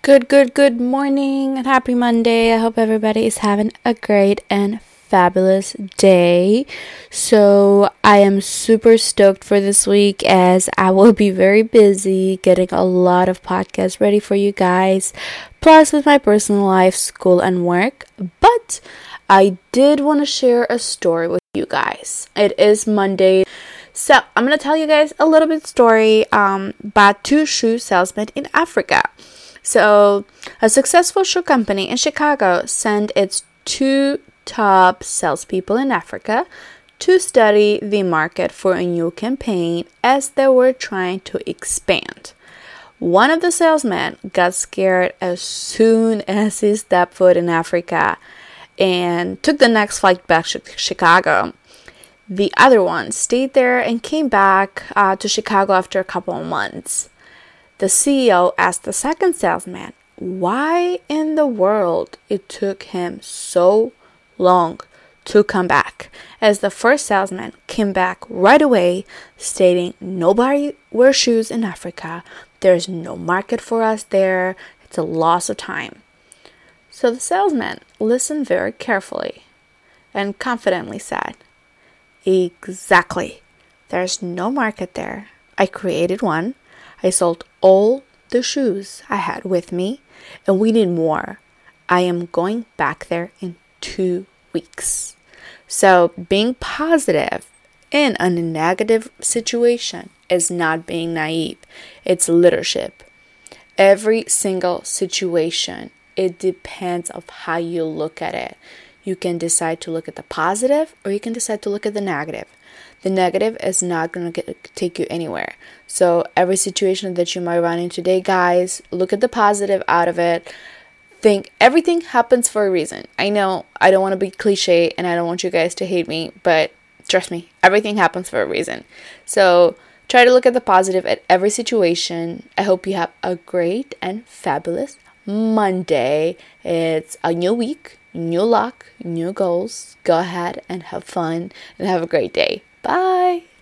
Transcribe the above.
Good morning and happy Monday. I hope everybody is having a great and fabulous day. So, I am super stoked for this week as I will be very busy getting a lot of podcasts ready for you guys, plus with my personal life, school, and work. But I did want to share a story with you guys. It is Monday. So, I'm going to tell you guys a little bit story about two shoe salesmen in Africa. So, a successful shoe company in Chicago sent its two top salespeople in Africa to study the market for a new campaign as they were trying to expand. One of the salesmen got scared as soon as he stepped foot in Africa and took the next flight back to Chicago. The other one stayed there and came back to Chicago after a couple of months. The CEO asked the second salesman why in the world it took him so long to come back, as the first salesman came back right away stating nobody wears shoes in Africa, there's no market for us there, it's a loss of time. So the salesman listened very carefully and confidently said, exactly, there's no market there. I created one. I sold all the shoes I had with me, and we need more. I am going back there in 2 weeks. So being positive in a negative situation is not being naive. It's leadership. Every single situation, it depends on how you look at it. You can decide to look at the positive or you can decide to look at the negative. The negative is not going to take you anywhere. So every situation that you might run into today, guys, look at the positive out of it. Think everything happens for a reason. I know I don't want to be cliche and I don't want you guys to hate me, but trust me, everything happens for a reason. So try to look at the positive at every situation. I hope you have a great and fabulous Monday. It's a new week, new luck, new goals. Go ahead and have fun and have a great day. Bye.